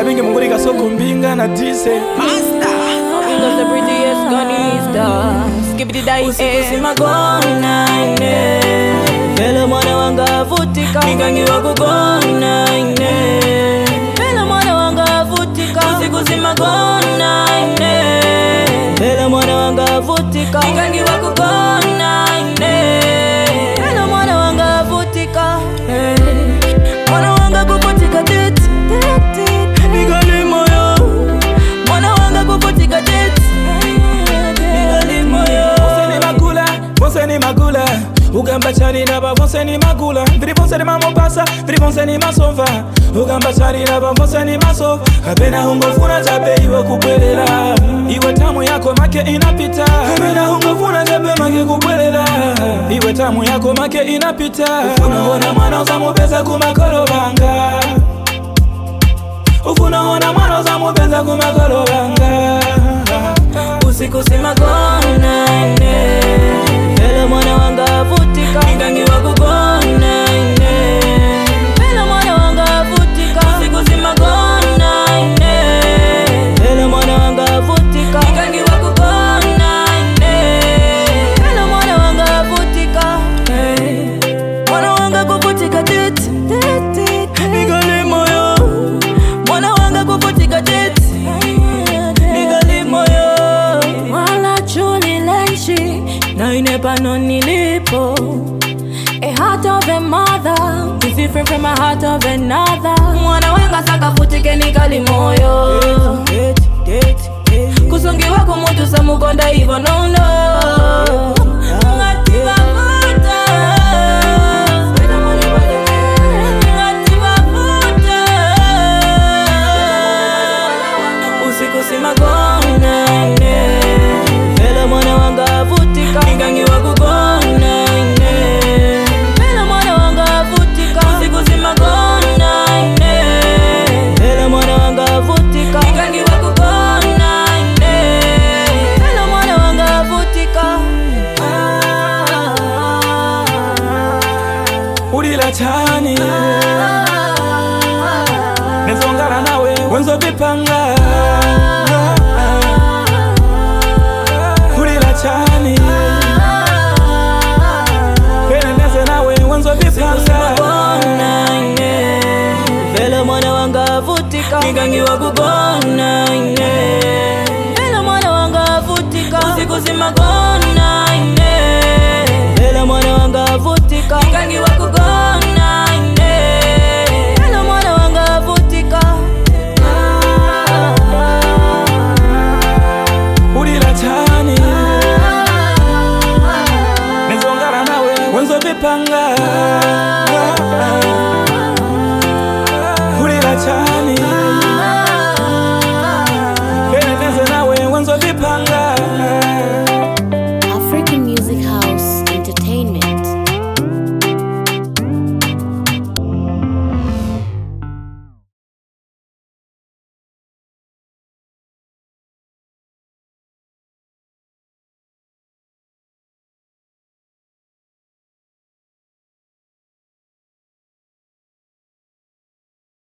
Ila bingi mungurika soko mbinga na tise Master Because the prettiest gunista Skip the dice Usiku simagona ine Vela mwana wanga vutika Mikangi wakugona ine Vela mwana wanga vutika Usiku simagona ine Vela mwana wanga vutika Mikangi wakugona ine Vela mwana wanga vutika Mwana wanga kuputika tete Nigali moyo Mwana wanga kuputika tete Nigali moyo Vonse ni magula Ugamba chani naba vonse ni magula Viri vonse ni mamopasa, viri vonse ni masova Ugamba chani naba vonse ni masova Kapena hungo funa chape iwe kupwelela Iwe tamu yako make inapita Kapena hungo funa chape make kupwelela Iwe tamu yako make inapita Ufuna hona mwana uzamu pesa kumakolo banga Ufuna hona mwana uzamu pesa kumakolo banga Usiku simagona ine Vela mwana wanga vutika Mikangi wakugona ine Vela mwana wanga vutika Usiku simagona ine Vela mwana wanga vutika Mikangi wakugona ine Vela mwana wanga vutika Mwana wanga kuputika tete Nigali moyo Mwana wanga kuputika tete Nigali moyo Wala chuli lenshi Na inepa no nilipo A heart of a mother is different from a heart of another. Mwana wanga sakafutike nigali moyo Kusongi wako mutu samukonda hivyo no no Ngatiwa futa Ngatiwa futa Usiku simagona ine Vela mwana wanga vutika Mikangi wakugona ine Vela mwana wanga vutika Usiku simagona ine Vela mwana wanga vutika Mikangi wakugona ine Vela mwana wanga vutika Ulila chani Nezongara nawe wenzo vipanga Ulila chani Peneneze nawe wenzo vipanga Simagona ine Vela mwana wanga vutika Mikangi wakugona ine Vela mwana wanga vutika Usiku simagona ine Vela mwana wanga vutika Mikangi wakugona ine Vela mwana wanga vutika Ulila chani Nezongara nawe wenzo vipanga